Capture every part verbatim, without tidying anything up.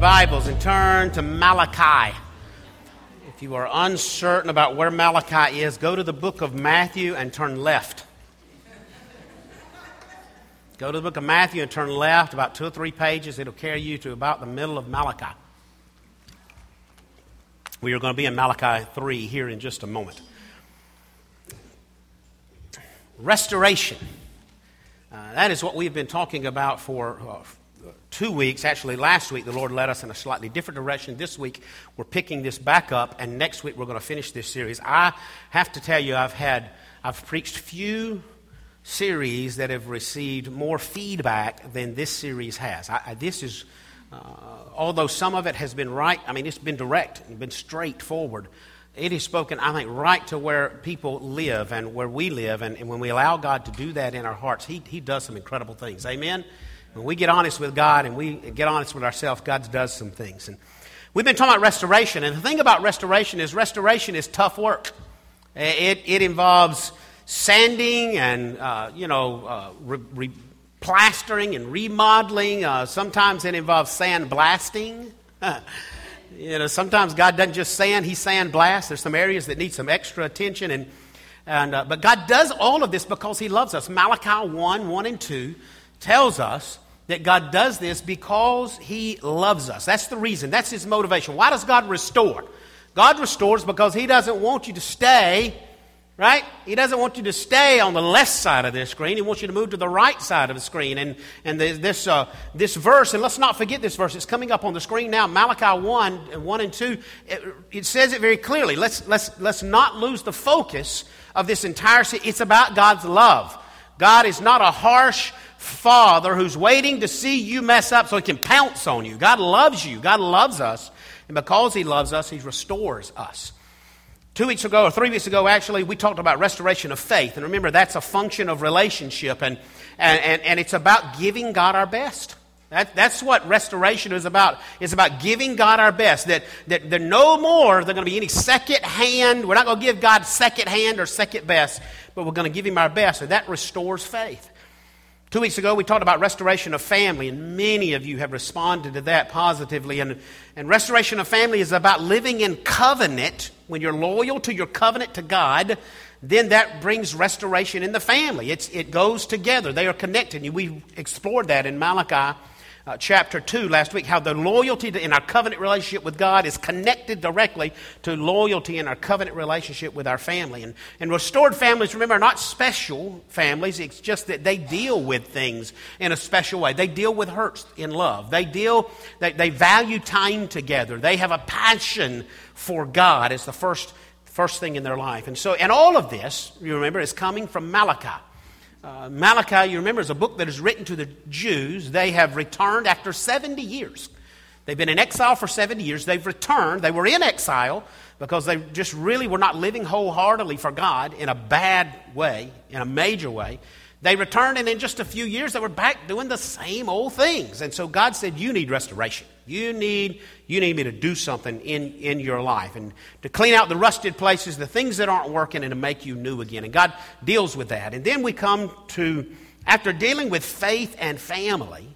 Bibles and turn to Malachi. If you are uncertain about where Malachi is, go to the book of Matthew and turn left. Go to the book of Matthew and turn left about two or three pages. It'll carry you to about the middle of Malachi. We are going to be in Malachi three here in just a moment. Restoration. Uh, that is what we've been talking about for uh, two weeks. Actually, last week the Lord led us in a slightly different direction. This week we're picking this back up, and next week we're going to finish this series. I have to tell you, I've had, I've preached few series that have received more feedback than this series has. I, I, this is, uh, although some of it has been right, I mean, it's been direct and been straightforward. It is spoken, I think, right to where people live and where we live. And, and when we allow God to do that in our hearts, He He does some incredible things. Amen? When we get honest with God and we get honest with ourselves, God does some things. And we've been talking about restoration. And the thing about restoration is restoration is tough work. It, it involves sanding and, uh, you know, uh, re- re- plastering and remodeling. Uh, sometimes it involves sandblasting. You know, sometimes God doesn't just sand, He sandblasts. There's some areas that need some extra attention. and and uh, But God does all of this because He loves us. Malachi one, one and two tells us that God does this because He loves us. That's the reason. That's His motivation. Why does God restore? God restores because He doesn't want you to stay, right? He doesn't want you to stay on the left side of this screen. He wants you to move to the right side of the screen. And and the, this uh, this verse, and let's not forget this verse. It's coming up on the screen now. Malachi one, one and two. It, it says it very clearly. Let's let's let's not lose the focus of this entire. It's about God's love. God is not a harsh Father who's waiting to see you mess up so He can pounce on you. God loves you. God loves us, and because He loves us, He restores us. Two weeks ago, or three weeks ago, actually, we talked about restoration of faith. And remember, that's a function of relationship. And, and, and, and it's about giving God our best. That, that's what restoration is about. It's about giving God our best. That, that, that no more are there going to be any second hand. We're not going to give God second hand or second best. But we're going to give Him our best. And that restores faith. Two weeks ago, we talked about restoration of family, and many of you have responded to that positively. And, and restoration of family is about living in covenant. When you're loyal to your covenant to God, then that brings restoration in the family. It's, it goes together. They are connected. And we explored that in Malachi uh, chapter two last week, how the loyalty to, in our covenant relationship with God is connected directly to loyalty in our covenant relationship with our family. And, and restored families, remember, are not special families. It's just that they deal with things in a special way. They deal with hurts in love. They deal, they, they value time together. They have a passion for God as the first first thing in their life. And so, and all of this, you remember, is coming from Malachi. Uh, Malachi, you remember, is a book that is written to the Jews. They have returned after seventy years. They've been in exile for seventy years. They've returned. They were in exile because they just really were not living wholeheartedly for God in a bad way, in a major way. They returned, and in just a few years, they were back doing the same old things. And so God said, you need restoration. You need, you need me to do something in, in your life and to clean out the rusted places, the things that aren't working, and to make you new again. And God deals with that. And then we come to, after dealing with faith and family,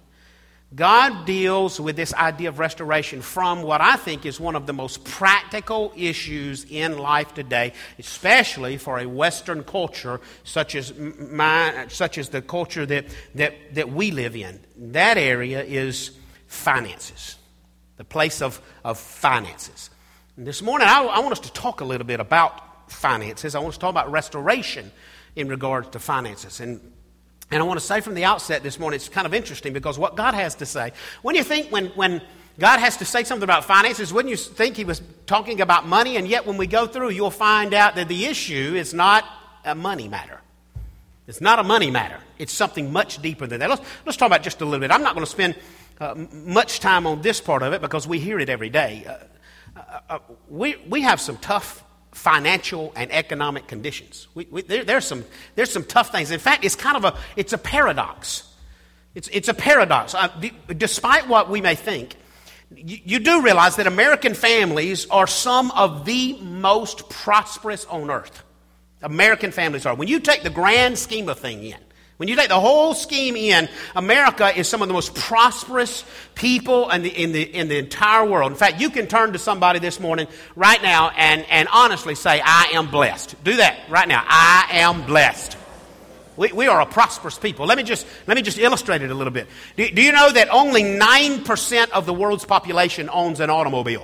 God deals with this idea of restoration from what I think is one of the most practical issues in life today, especially for a Western culture such as mine, such as the culture that, that, that we live in. That area is finances, the place of, of finances. And this morning, I, I want us to talk a little bit about finances. I want us to talk about restoration in regards to finances. And And I want to say from the outset this morning, it's kind of interesting because what God has to say, when you think when, when God has to say something about finances, wouldn't you think He was talking about money? And yet when we go through, you'll find out that the issue is not a money matter. It's not a money matter. It's something much deeper than that. Let's, let's talk about just a little bit. I'm not going to spend uh, much time on this part of it because we hear it every day. Uh, uh, uh, we, we have some tough financial and economic conditions. We, we, there, there's some there's some tough things. In fact, it's kind of a it's a paradox. It's it's a paradox. Uh, d- despite what we may think, you, you do realize that American families are some of the most prosperous on earth. American families are. When you take the grand scheme of things in, When you take the whole scheme in, America is some of the most prosperous people in the, in the, in the entire world. In fact, you can turn to somebody this morning right now and, and honestly say, I am blessed. Do that right now. I am blessed. We, we are a prosperous people. Let me just, let me just illustrate it a little bit. Do, do you know that only nine percent of the world's population owns an automobile?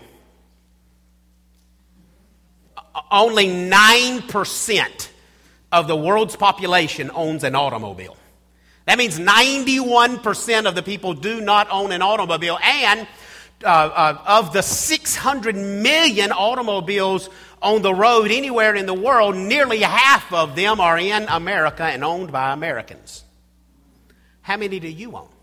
Only nine percent of the world's population owns an automobile. That means ninety-one percent of the people do not own an automobile. And uh, uh, of the six hundred million automobiles on the road anywhere in the world, nearly half of them are in America and owned by Americans. How many do you own?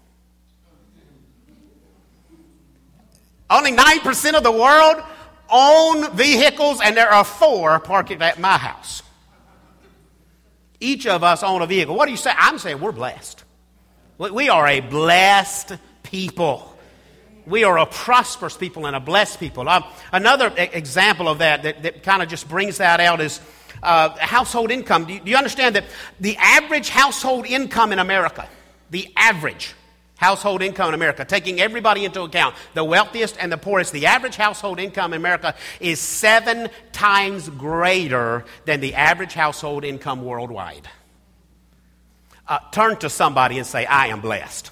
Only nine percent of the world own vehicles, and there are four parked at my house. Each of us own a vehicle. What do you say? I'm saying we're blessed. We are a blessed people. We are a prosperous people and a blessed people. Uh, another example of that that, that kind of just brings that out is uh, household income. Do you, do you understand that the average household income in America, the average household income in America, taking everybody into account, the wealthiest and the poorest, the average household income in America is seven times greater than the average household income worldwide. Uh, turn to somebody and say, I am blessed.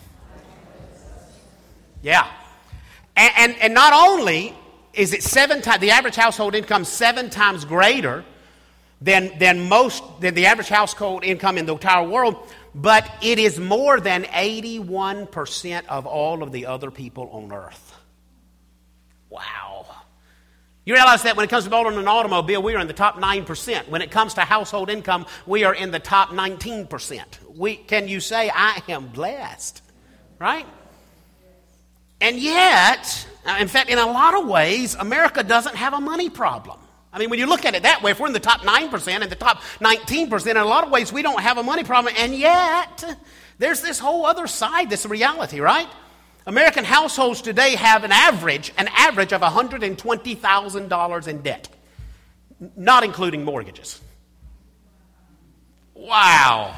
Yeah. And, and, and not only is it seven times, the average household income seven times greater than, than most, than the average household income in the entire world, but it is more than eighty-one percent of all of the other people on earth. Wow. You realize that when it comes to owning an automobile, we are in the top nine percent. When it comes to household income, we are in the top nineteen percent. We, can you say, I am blessed? Right? And yet, in fact, in a lot of ways, America doesn't have a money problem. I mean, when you look at it that way, if we're in the top nine percent and the top nineteen percent, in a lot of ways, we don't have a money problem. And yet, there's this whole other side, this reality, right? American households today have an average, an average of one hundred twenty thousand dollars in debt, not including mortgages. Wow.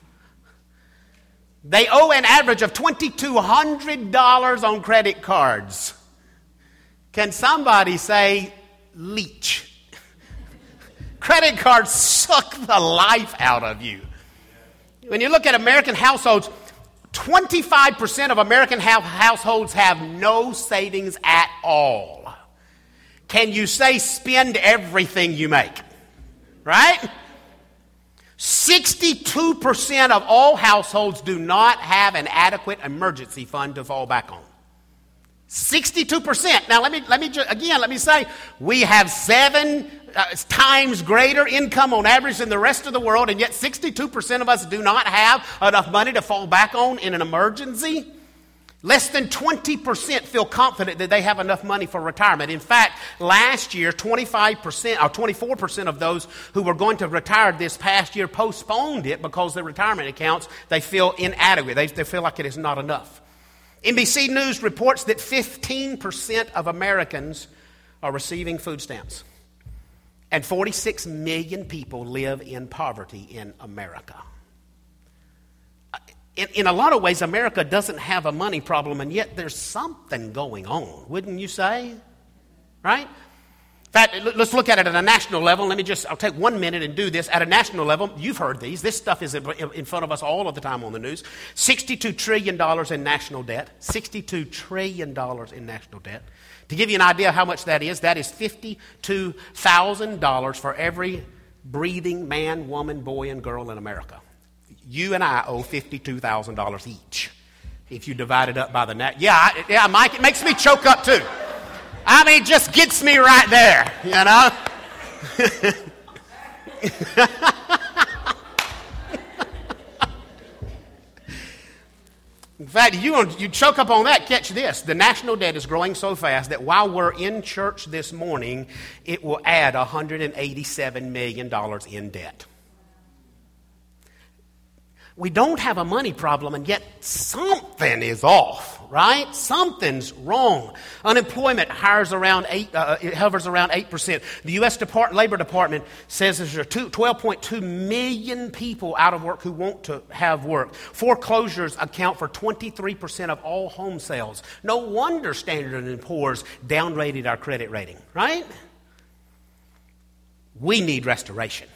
They owe an average of two thousand two hundred dollars on credit cards. Can somebody say, leech? Credit cards suck the life out of you. When you look at American households, twenty-five percent of American households have no savings at all. Can you say spend everything you make? Right? sixty-two percent of all households do not have an adequate emergency fund to fall back on. sixty-two percent. Now let me let me just, again let me say we have seven uh, times greater income on average than the rest of the world, and yet sixty-two percent of us do not have enough money to fall back on in an emergency. Less than twenty percent feel confident that they have enough money for retirement. In fact, last year, twenty-five percent or twenty-four percent of those who were going to retire this past year postponed it because their retirement accounts, they feel inadequate. They, they feel like it is not enough. N B C News reports that fifteen percent of Americans are receiving food stamps. And forty-six million people live in poverty in America. In, in a lot of ways, America doesn't have a money problem, and yet there's something going on, wouldn't you say? Right? In fact, let's look at it at a national level. Let me just, I'll take one minute and do this. At a national level, you've heard these. This stuff is in front of us all of the time on the news. sixty-two trillion dollars in national debt. sixty-two trillion dollars in national debt. To give you an idea how much that is, that is fifty-two thousand dollars for every breathing man, woman, boy, and girl in America. You and I owe fifty-two thousand dollars each. If you divide it up by the net. Yeah, I, yeah, Mike, it makes me choke up too. I mean, it just gets me right there, you know. In fact, you, you choke up on that, catch this. The national debt is growing so fast that while we're in church this morning, it will add one hundred eighty-seven million dollars in debt. We don't have a money problem, and yet something is off, right? Something's wrong. Unemployment hovers around eight, uh, it hovers around eight percent. The U S Depart- Labor Department says there's twelve point two million people out of work who want to have work. Foreclosures account for twenty-three percent of all home sales. No wonder Standard and Poor's downgraded our credit rating, right? We need restoration.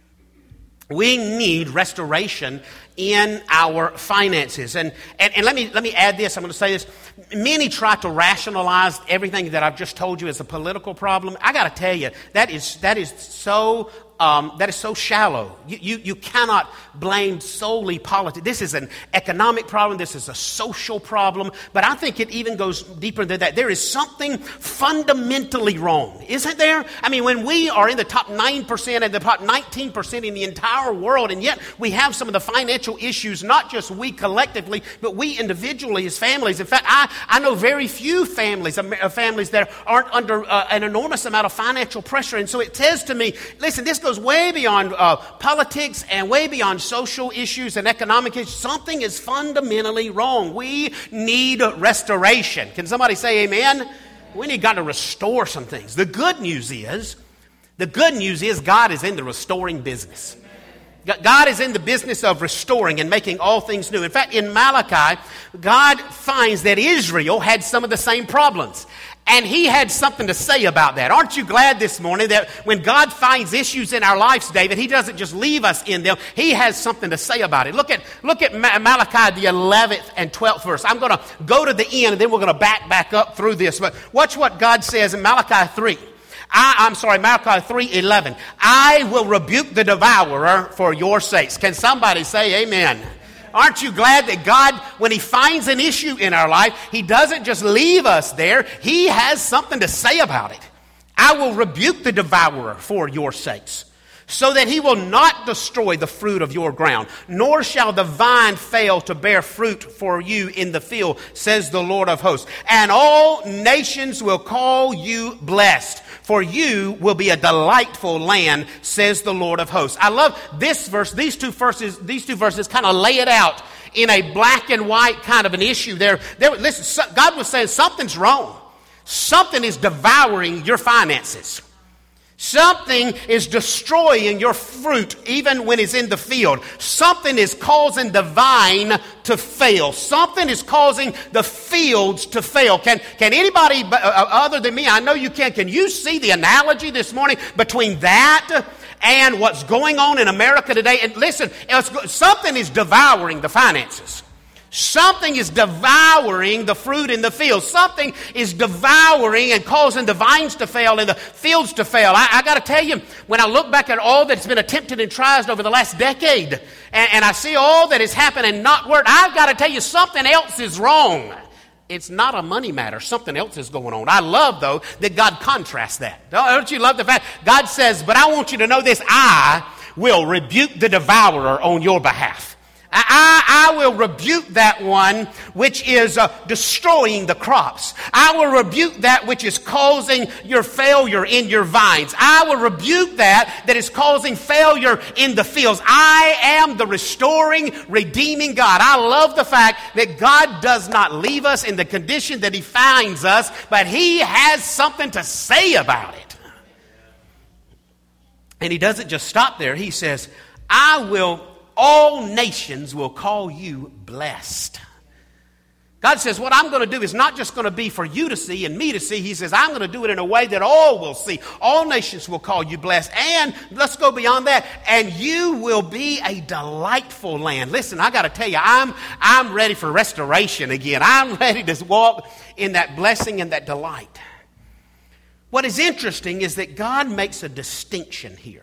We need restoration in our finances. And, and, and let me let me add this. I'm going to say this. Many try to rationalize everything that I've just told you as a political problem. I got to tell you, that is that is so um, that is so shallow. You, you you cannot blame solely politics. This is an economic problem. This is a social problem. But I think it even goes deeper than that. There is something fundamentally wrong, isn't there? I mean, when we are in the top nine percent and the top nineteen percent in the entire world, and yet we have some of the financial issues, not just we collectively, but we individually as families. In fact, I, I know very few families, uh, families that aren't under uh, an enormous amount of financial pressure. And so it says to me, listen, this goes way beyond uh, politics and way beyond social issues and economic issues. Something is fundamentally wrong. We need restoration. Can somebody say amen? We need God to restore some things. The good news is, the good news is God is in the restoring business. God is in the business of restoring and making all things new. In fact, in Malachi, God finds that Israel had some of the same problems. And he had something to say about that. Aren't you glad this morning that when God finds issues in our lives, David, he doesn't just leave us in them. He has something to say about it. Look at look at Malachi, the eleventh and twelfth verse. I'm going to go to the end and then we're going to back back up through this. But watch what God says in Malachi three. I, I'm sorry, Malachi three eleven. I will rebuke the devourer for your sakes. Can somebody say amen? Aren't you glad that God, when he finds an issue in our life, he doesn't just leave us there. He has something to say about it. I will rebuke the devourer for your sakes, so that he will not destroy the fruit of your ground, nor shall the vine fail to bear fruit for you in the field, says the Lord of hosts. And all nations will call you blessed, for you will be a delightful land, says the Lord of hosts. I love this verse. These two verses, these two verses kind of lay it out in a black and white kind of an issue. There, there. Listen, God was saying something's wrong. Something is devouring your finances. Something is destroying your fruit even when it's in the field. Something is causing the vine to fail. Something is causing the fields to fail. Can, can anybody uh, other than me, I know you can, can you see the analogy this morning between that and what's going on in America today? And listen, something is devouring the finances. Something is devouring the fruit in the field. Something is devouring and causing the vines to fail and the fields to fail. I, I got to tell you, when I look back at all that's been attempted and tried over the last decade, and, and I see all that has happened and not worked, I've got to tell you something else is wrong. It's not a money matter. Something else is going on. I love, though, that God contrasts that. Don't you love the fact? God says, but I want you to know this. I will rebuke the devourer on your behalf. I, I will rebuke that one which is uh, destroying the crops. I will rebuke that which is causing your failure in your vines. I will rebuke that that is causing failure in the fields. I am the restoring, redeeming God. I love the fact that God does not leave us in the condition that he finds us, but he has something to say about it. And he doesn't just stop there. He says, I will All nations will call you blessed. God says, what I'm going to do is not just going to be for you to see and me to see. He says, I'm going to do it in a way that all will see. All nations will call you blessed. And let's go beyond that. And you will be a delightful land. Listen, I got to tell you, I'm, I'm ready for restoration again. I'm ready to walk in that blessing and that delight. What is interesting is that God makes a distinction here.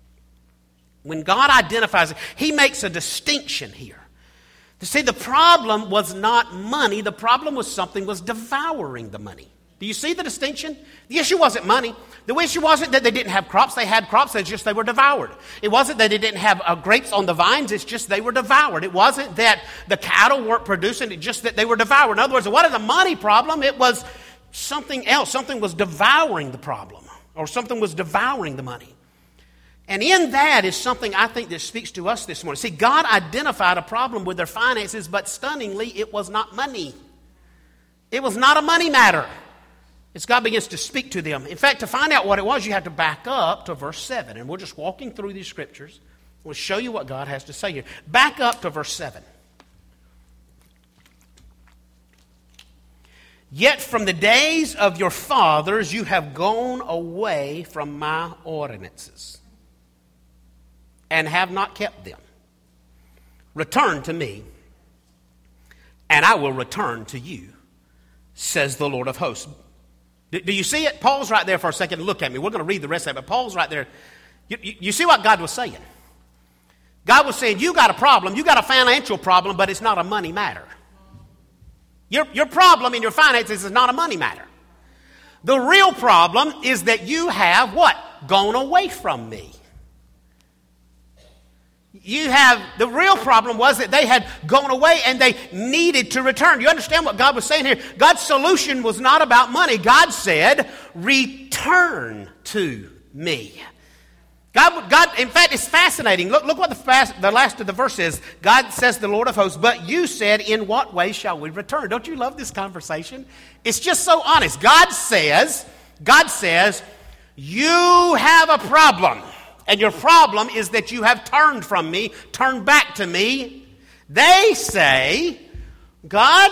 When God identifies it, he makes a distinction here. You see, the problem was not money. The problem was something was devouring the money. Do you see the distinction? The issue wasn't money. The issue wasn't that they didn't have crops. They had crops. It's just they were devoured. It wasn't that they didn't have uh, grapes on the vines. It's just they were devoured. It wasn't that the cattle weren't producing. It's just that they were devoured. In other words, it wasn't a money problem. It was something else. Something was devouring the problem, or something was devouring the money. And in that is something I think that speaks to us this morning. See, God identified a problem with their finances, but stunningly, it was not money. It was not a money matter. As God begins to speak to them. In fact, to find out what it was, you have to back up to verse seven. And we're just walking through these scriptures. We'll show you what God has to say here. Back up to verse seven. Yet from the days of your fathers you have gone away from my ordinances and have not kept them. Return to me, and I will return to you, says the Lord of hosts. Do, do you see it? Paul's right there for a second. Look at me. We're going to read the rest of it, but Paul's right there. You, you, you see what God was saying? God was saying, you got a problem. You got a financial problem, but it's not a money matter. Your, your problem in your finances is not a money matter. The real problem is that you have what? Gone away from me. You have, the real problem was that they had gone away and they needed to return. You understand what God was saying here? God's solution was not about money. God said, return to me. God, God, in fact, it's fascinating. Look, look what the, fast, the last of the verse is. God says, the Lord of hosts, but you said, in what way shall we return? Don't you love this conversation? It's just so honest. God says, God says, you have a problem. And your problem is that you have turned from me, turned back to me. They say, God,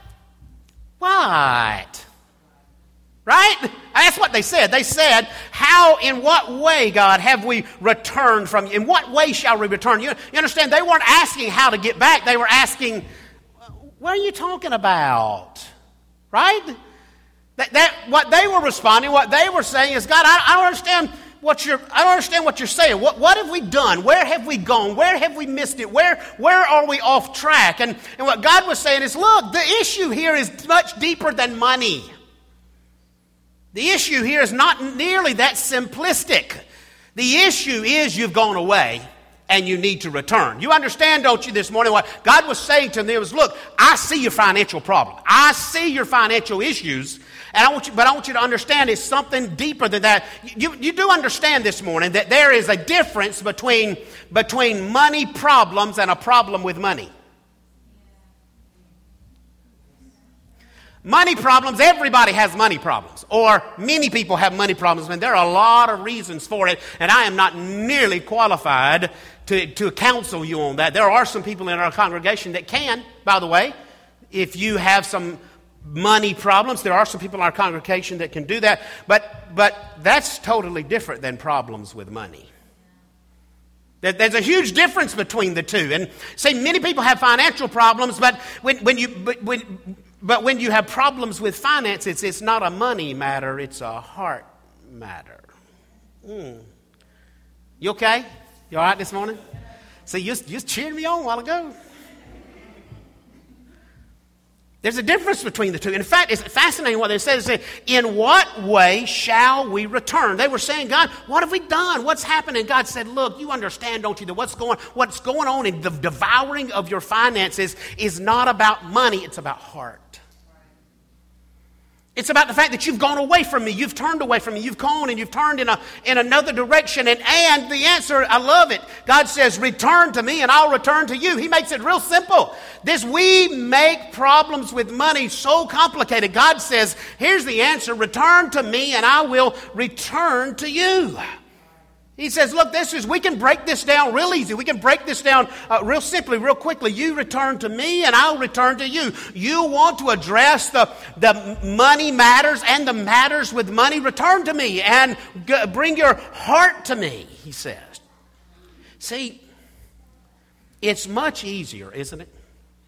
what? Right? That's what they said. They said, how, in what way, God, have we returned from you? In what way shall we return? You, you understand, they weren't asking how to get back. They were asking, what are you talking about? Right? That, that what they were responding, what they were saying is, God, I, I don't understand what you're, I don't understand what you're saying. What, what have we done? Where have we gone? Where have we missed it? Where, where are we off track? And, and what God was saying is, look, the issue here is much deeper than money. The issue here is not nearly that simplistic. The issue is you've gone away and you need to return. You understand, don't you, this morning? What God was saying to them was, look, I see your financial problem. I see your financial issues. And I want you, but I want you to understand it's something deeper than that. You, you do understand this morning that there is a difference between, between money problems and a problem with money. Money problems, everybody has money problems. Or many people have money problems, and there are a lot of reasons for it. And I am not nearly qualified to, to counsel you on that. There are some people in our congregation that can, by the way. If you have some money problems, there are some people in our congregation that can do that. But, but that's totally different than problems with money. There's a huge difference between the two. And say many people have financial problems, but when, when you... But when, But when you have problems with finances, it's not a money matter, it's a heart matter. Mm. You okay? You all right this morning? See, you just cheered me on a while ago. There's a difference between the two. In fact, it's fascinating what they said. They say, in what way shall we return? They were saying, God, what have we done? What's happening? God said, look, you understand, don't you, that what's going, what's going on in the devouring of your finances is not about money, it's about heart. It's about the fact that you've gone away from me. You've turned away from me. You've gone and you've turned in a in another direction. And, and the answer, I love it. God says, return to me and I'll return to you. He makes it real simple. This, we make problems with money so complicated. God says, here's the answer. Return to me and I will return to you. He says, look, this is, we can break this down real easy. We can break this down uh, real simply, real quickly. You return to me and I'll return to you. You want to address the, the money matters and the matters with money, return to me and g- bring your heart to me, he says. See, it's much easier, isn't it,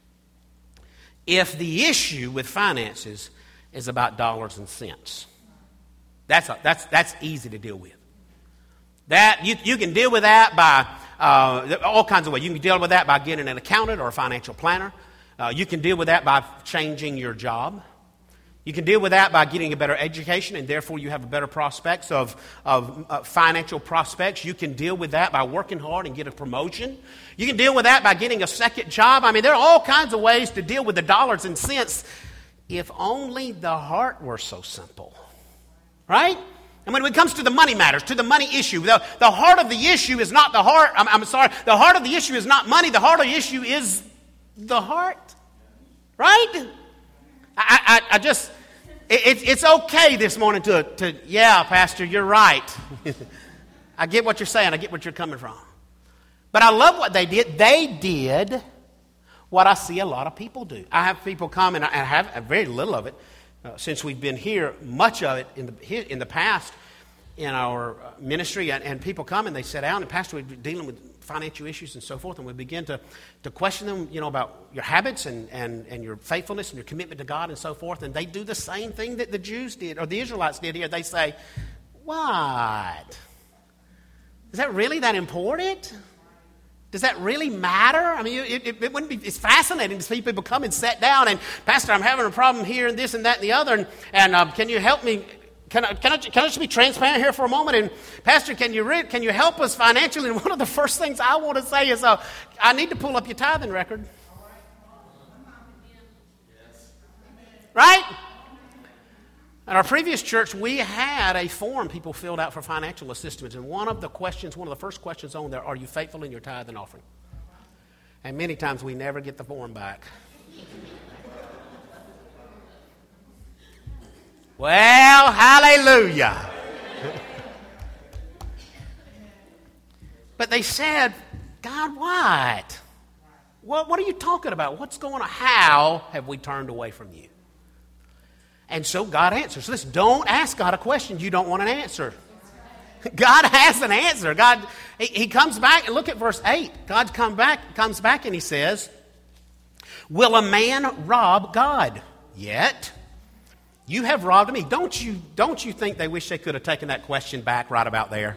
if the issue with finances is about dollars and cents. That's, a, that's, that's easy to deal with. That you, you can deal with that by uh, all kinds of ways. You can deal with that by getting an accountant or a financial planner. Uh, you can deal with that by changing your job. You can deal with that by getting a better education, and therefore you have a better prospects of, of uh, financial prospects. You can deal with that by working hard and get a promotion. You can deal with that by getting a second job. I mean, there are all kinds of ways to deal with the dollars and cents if only the heart were so simple. Right? And when it comes to the money matters, to the money issue, the, the heart of the issue is not the heart, I'm, I'm sorry, the heart of the issue is not money, the heart of the issue is the heart. Right? I, I, I just, it, it's okay this morning to, to, yeah, Pastor, you're right. I get what you're saying, I get what you're coming from. But I love what they did. They did what I see a lot of people do. I have people come, and I have very little of it uh, since we've been here, much of it in the in the past in our ministry, and, and people come and they sit down, and Pastor, we're dealing with financial issues and so forth, and we begin to, to question them, you know, about your habits and, and, and your faithfulness and your commitment to God and so forth, and they do the same thing that the Jews did, or the Israelites did here. They say, what? Is that really that important? Does that really matter? I mean, it, it, it wouldn't be. It's fascinating to see people come and sit down and, Pastor, I'm having a problem here and this and that and the other, and, and um, can you help me? Can I, can, I, can I just be transparent here for a moment? And Pastor, can you re- can you help us financially? And one of the first things I want to say is, uh, I need to pull up your tithing record. Right? At our previous church, we had a form people filled out for financial assistance. And one of the questions, one of the first questions on there, are you faithful in your tithe and offering? And many times we never get the form back. Well, hallelujah. But they said, God, what? What, what are you talking about? What's going on? How have we turned away from you? And so God answers. Listen, don't ask God a question you don't want an answer. God has an answer. God, he, he comes back, and look at verse eight. God come back, comes back and he says, will a man rob God? Yet you have robbed me. Don't you, don't you think they wish they could have taken that question back right about there?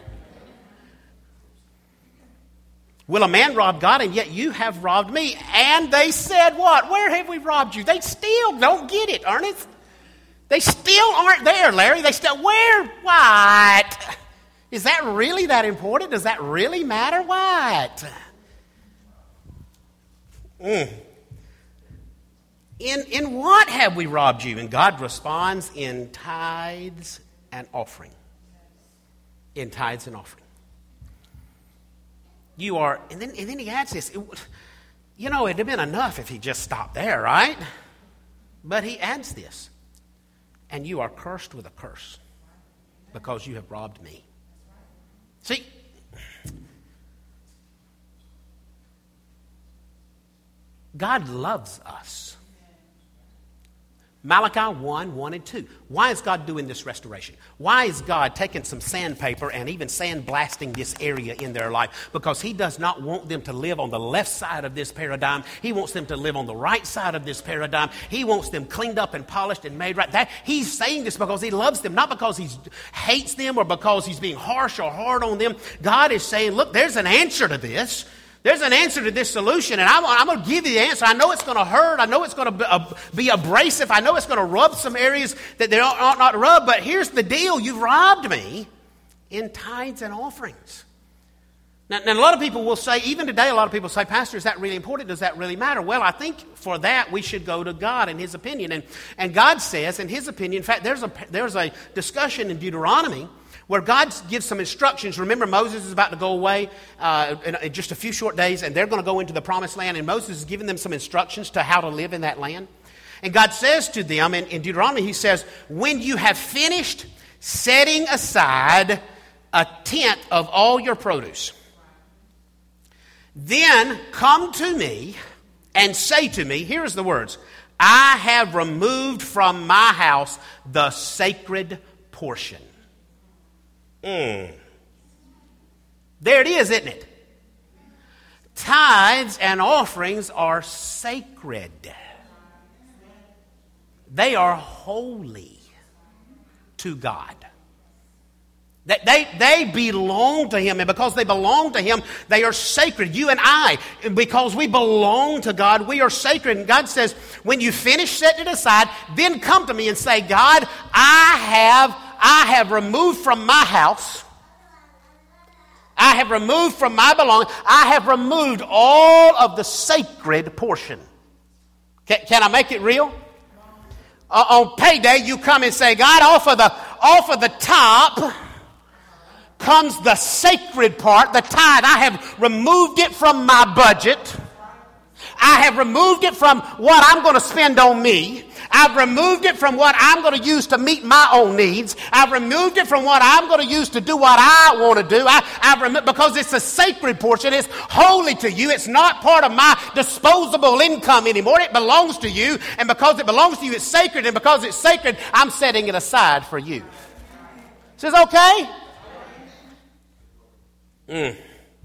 Will a man rob God? And yet you have robbed me. And they said what? Where have we robbed you? They still don't get it, Ernest. They still aren't there, Larry. They still, where? What? Is that really that important? Does that really matter? What? Mm. In, in what have we robbed you? And God responds, in tithes and offering. In tithes and offering. You are, and then, and then he adds this, it, you know, it'd have been enough if he just stopped there, right? But he adds this, and you are cursed with a curse because you have robbed me. See, God loves us. Malachi one, one and two. Why is God doing this restoration? Why is God taking some sandpaper and even sandblasting this area in their life? Because he does not want them to live on the left side of this paradigm. He wants them to live on the right side of this paradigm. He wants them cleaned up and polished and made right. That, he's saying this because he loves them, not because he hates them or because he's being harsh or hard on them. God is saying, look, there's an answer to this. There's an answer to this solution, and I'm, I'm going to give you the answer. I know it's going to hurt. I know it's going to be, uh, be abrasive. I know it's going to rub some areas that they ought not to rub, but here's the deal. You've robbed me in tithes and offerings. Now, now, a lot of people will say, even today, a lot of people say, Pastor, is that really important? Does that really matter? Well, I think for that, we should go to God and his opinion. And, and God says, in his opinion, in fact, there's a, there's a discussion in Deuteronomy where God gives some instructions. Remember, Moses is about to go away uh, in, in just a few short days, and they're going to go into the promised land, and Moses is giving them some instructions to how to live in that land. And God says to them in, in Deuteronomy, he says, when you have finished setting aside a tenth of all your produce, then come to me and say to me, here's the words, I have removed from my house the sacred portion. Mm. There it is, isn't it? Tithes and offerings are sacred. They are holy to God. They, they, they belong to him, and because they belong to him, they are sacred. You and I, because we belong to God, we are sacred. And God says, when you finish setting it aside, then come to me and say, God, I have I have removed from my house, I have removed from my belonging, I have removed all of the sacred portion. Can, can I make it real? Uh, on payday, you come and say, God, offer the off of the top comes the sacred part, the tithe. I have removed it from my budget. I have removed it from what I'm going to spend on me. I've removed it from what I'm going to use to meet my own needs. I've removed it from what I'm going to use to do what I want to do. I, I've removed, because it's a sacred portion. It's holy to you. It's not part of my disposable income anymore. It belongs to you. And because it belongs to you, it's sacred. And because it's sacred, I'm setting it aside for you. Says, okay? Mm.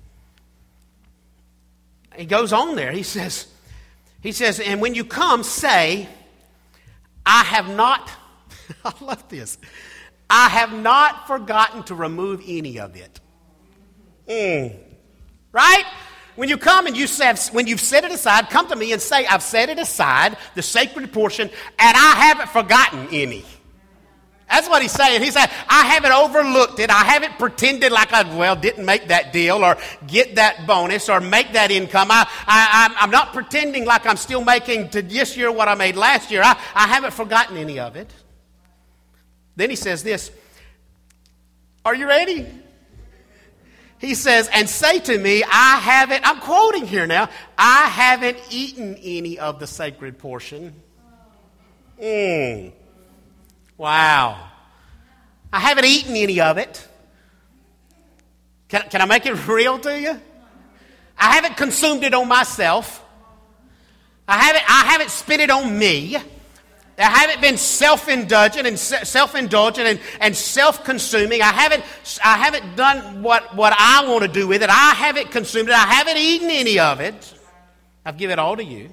He goes on there. He says, he says, and when you come, say, I have not, I love this, I have not forgotten to remove any of it. Mm. Right? When you come and you say, when you've set it aside, come to me and say, I've set it aside, the sacred portion, and I haven't forgotten any. That's what he's saying. He said, I haven't overlooked it. I haven't pretended like I, well, didn't make that deal or get that bonus or make that income. I, I, I'm, I'm not pretending like I'm still making to this year what I made last year. I, I haven't forgotten any of it. Then he says this, are you ready? He says, and say to me, I haven't, I'm quoting here now, I haven't eaten any of the sacred portion. Mm. Wow. I haven't eaten any of it. Can, can I make it real to you? I haven't consumed it on myself. I haven't, I haven't spent it on me. I haven't been self-indulgent and self-indulgent and, and self-consuming. I haven't, I haven't done what, what I want to do with it. I haven't consumed it. I haven't eaten any of it. I've given it all to you.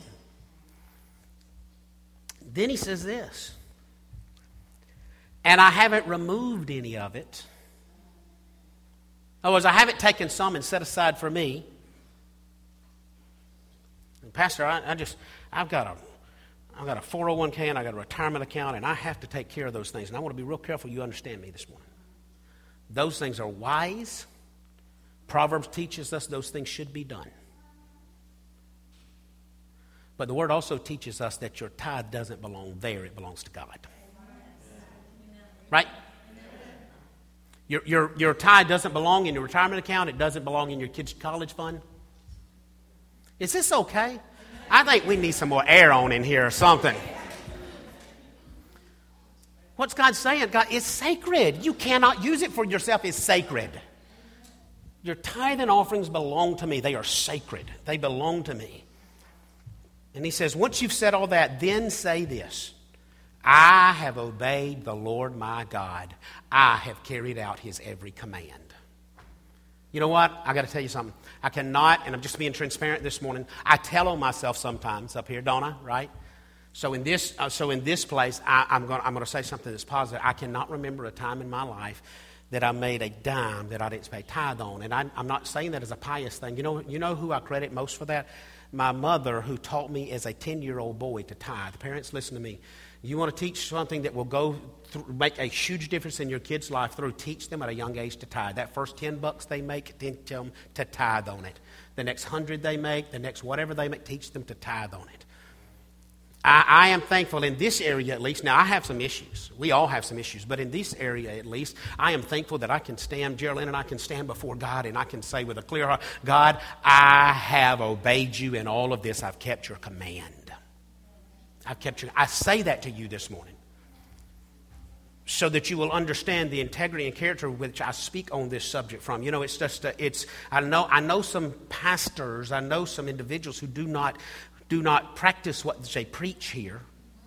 Then he says this. And I haven't removed any of it. In other words, I haven't taken some and set aside for me. And Pastor, I, I just, I've got a, I've got a four oh one k and I've got a retirement account, and I have to take care of those things. And I want to be real careful you understand me this morning. Those things are wise. Proverbs teaches us those things should be done. But the Word also teaches us that your tithe doesn't belong there. It belongs to God. Right? Your, your, your tithe doesn't belong in your retirement account. It doesn't belong in your kids' college fund. Is this okay? I think we need some more air on in here or something. What's God saying? God, it's sacred. You cannot use it for yourself. It's sacred. Your tithe and offerings belong to me. They are sacred. They belong to me. And he says, once you've said all that, then say this. I have obeyed the Lord my God. I have carried out his every command. You know what? I got to tell you something. I cannot, and I'm just being transparent this morning, I tell on myself sometimes up here, don't I? Right? So in this, uh, so in this place, I, I'm going I'm going to say something that's positive. I cannot remember a time in my life that I made a dime that I didn't pay tithe on. And I, I'm not saying that as a pious thing. You know, you know who I credit most for that? My mother, who taught me as a ten-year-old boy to tithe. Parents, listen to me. You want to teach something that will go through, make a huge difference in your kid's life through, teach them at a young age to tithe. That first ten bucks they make, teach them to tithe on it. The next hundred they make, the next whatever they make, teach them to tithe on it. I, I am thankful in this area at least. Now, I have some issues. We all have some issues. But in this area at least, I am thankful that I can stand, Geraldine and I can stand before God and I can say with a clear heart, God, I have obeyed you in all of this. I've kept your command. I've kept your, I say that to you this morning so that you will understand the integrity and character which I speak on this subject from. You know, it's just, a, it's, I know, I know some pastors, I know some individuals who do not, do not practice what they preach here.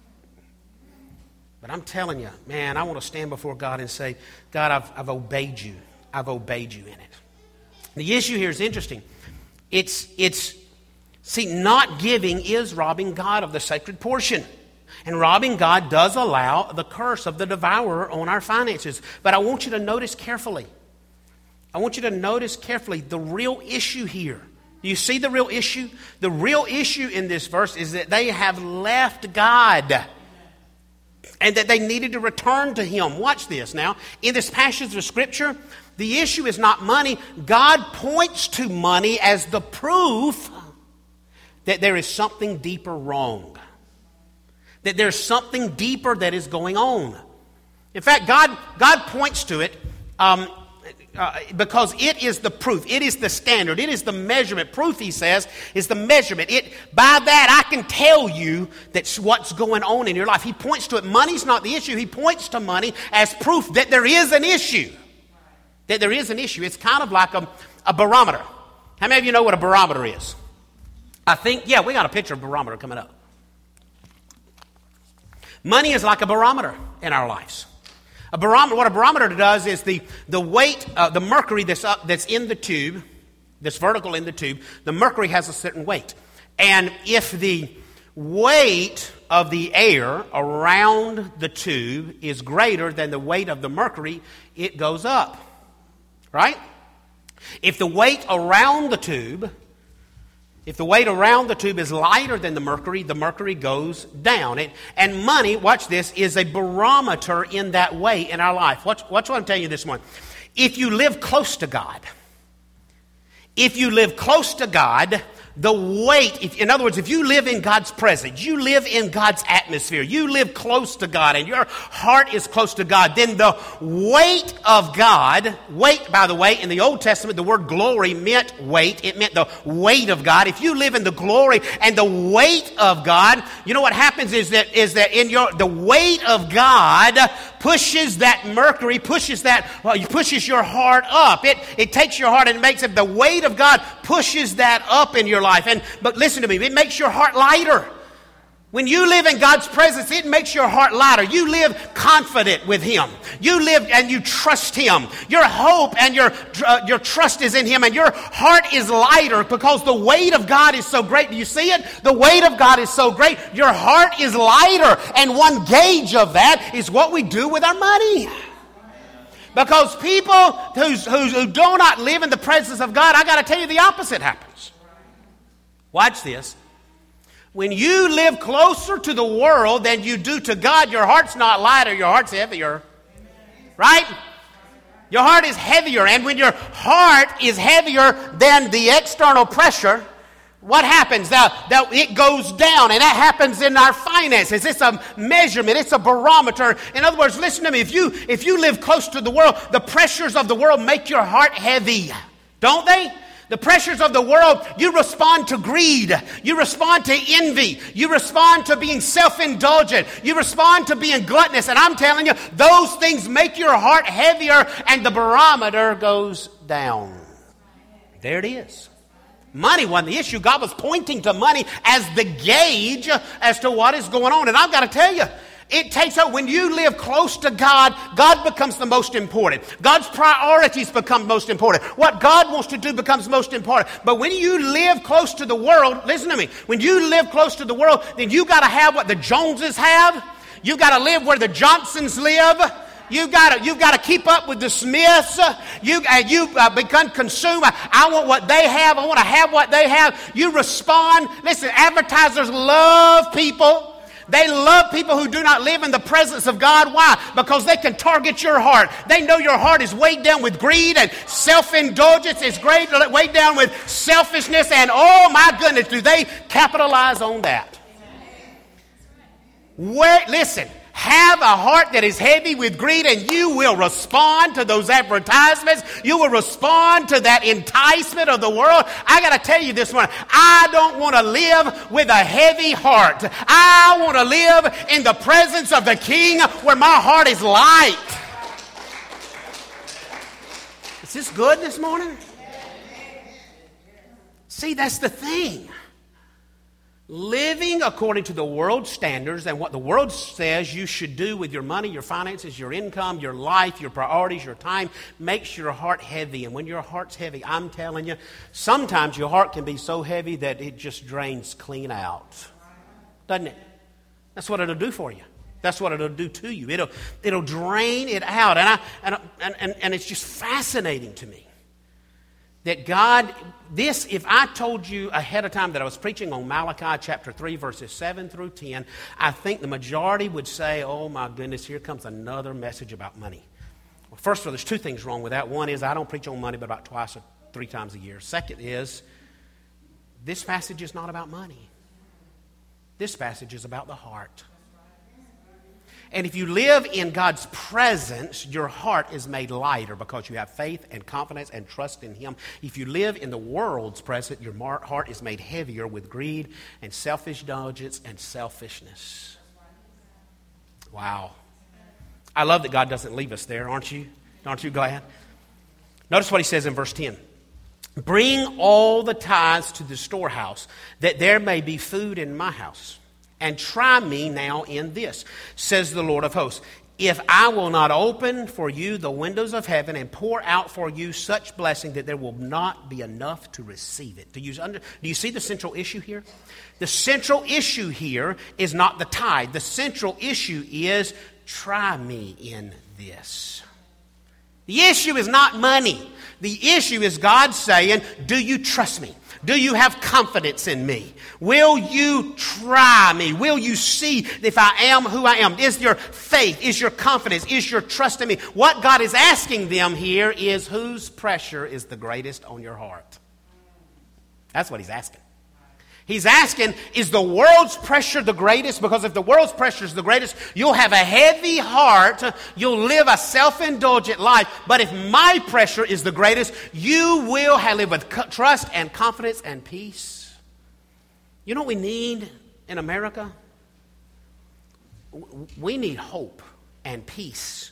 But I'm telling you, man, I want to stand before God and say, God, I've, I've obeyed you. I've obeyed you in it. The issue here is interesting. It's, it's, See, not giving is robbing God of the sacred portion. And robbing God does allow the curse of the devourer on our finances. But I want you to notice carefully. I want you to notice carefully the real issue here. Do you see the real issue? The real issue in this verse is that they have left God. And that they needed to return to him. Watch this now. In this passage of Scripture, the issue is not money. God points to money as the proof that there is something deeper wrong. That there's something deeper that is going on. In fact, God, God points to it um, uh, because it is the proof. It is the standard. It is the measurement. Proof, he says, is the measurement. It, by that, I can tell you that's what's going on in your life. He points to it. Money's not the issue. He points to money as proof that there is an issue. That there is an issue. It's kind of like a, a barometer. How many of you know what a barometer is? I think, yeah, we got a picture of a barometer coming up. Money is like a barometer in our lives. A barometer, what a barometer does is the, the weight, uh, the mercury that's up, that's in the tube, that's vertical in the tube, the mercury has a certain weight. And if the weight of the air around the tube is greater than the weight of the mercury, it goes up. Right? If the weight around the tube If the weight around the tube is lighter than the mercury, the mercury goes down. It, and money, watch this, is a barometer in that way in our life. Watch, watch what I'm telling you this morning. If you live close to God, if you live close to God, the weight, if, in other words, if you live in God's presence, you live in God's atmosphere, you live close to God, and your heart is close to God, then the weight of God, weight, by the way, in the Old Testament, the word glory meant weight. It meant the weight of God. If you live in the glory and the weight of God, you know what happens is that is that in your the weight of God pushes that mercury, pushes that, well, pushes your heart up. It it takes your heart and it makes it, the weight of God pushes that up in your life. And but listen to me, it makes your heart lighter. When you live in God's presence, it makes your heart lighter. You live confident with Him. You live and you trust Him. Your hope and your uh, your trust is in Him, and your heart is lighter because the weight of God is so great. Do you see it? The weight of God is so great. Your heart is lighter, and one gauge of that is what we do with our money. Because people who's, who's, who do not live in the presence of God, I got to tell you, the opposite happens. Watch this. When you live closer to the world than you do to God, your heart's not lighter, your heart's heavier. Right? Your heart is heavier. And when your heart is heavier than the external pressure, what happens? Now, now it goes down, and that happens in our finances. It's a measurement. It's a barometer. In other words, listen to me. If you if you live close to the world, the pressures of the world make your heart heavy, don't they? The pressures of the world, you respond to greed. You respond to envy. You respond to being self-indulgent. You respond to being gluttonous. And I'm telling you, those things make your heart heavier, and the barometer goes down. There it is. Money wasn't the issue. God was pointing to money as the gauge as to what is going on. And I've got to tell you, it takes out when you live close to God, God becomes the most important. God's priorities become most important. What God wants to do becomes most important. But when you live close to the world, listen to me, when you live close to the world, then you got to have what the Joneses have. You got to live where the Johnsons live. You got you've got to keep up with the Smiths. You uh, you uh, become consumed. I want what they have. I want to have what they have. You respond. Listen, advertisers love people. They love people who do not live in the presence of God. Why? Because they can target your heart. They know your heart is weighed down with greed and self-indulgence. It's great, weighed down with selfishness. And oh my goodness, do they capitalize on that? Where, listen. Have a heart that is heavy with greed, and you will respond to those advertisements. You will respond to that enticement of the world. I got to tell you this morning, I don't want to live with a heavy heart. I want to live in the presence of the King where my heart is light. Is this good this morning? See, that's the thing. Living according to the world's standards and what the world says you should do with your money, your finances, your income, your life, your priorities, your time, makes your heart heavy. And when your heart's heavy, I'm telling you, sometimes your heart can be so heavy that it just drains clean out. Doesn't it? That's what it'll do for you. That's what it'll do to you. It'll, it'll drain it out. And, I, and, and, and it's just fascinating to me that God, this, if I told you ahead of time that I was preaching on Malachi chapter three, verses seven through ten, I think the majority would say, oh my goodness, here comes another message about money. Well, first of all, there's two things wrong with that. One is I don't preach on money but about twice or three times a year. Second is, this passage is not about money. This passage is about the heart. And if you live in God's presence, your heart is made lighter because you have faith and confidence and trust in Him. If you live in the world's presence, your heart is made heavier with greed and selfish indulgence and selfishness. Wow. I love that God doesn't leave us there, aren't you? Aren't you glad? Notice what He says in verse ten. Bring all the tithes to the storehouse, that there may be food in my house. And try me now in this, says the Lord of hosts, if I will not open for you the windows of heaven and pour out for you such blessing that there will not be enough to receive it. Do you, under, do you see the central issue here? The central issue here is not the tithe. The central issue is, try me in this. The issue is not money. The issue is God saying, do you trust me? Do you have confidence in me? Will you try me? Will you see if I am who I am? Is your faith, is your confidence, is your trust in me? What God is asking them here is, whose pressure is the greatest on your heart? That's what He's asking. He's asking, is the world's pressure the greatest? Because if the world's pressure is the greatest, you'll have a heavy heart. You'll live a self-indulgent life. But if my pressure is the greatest, you will have live with trust and confidence and peace. You know what we need in America? We need hope and peace.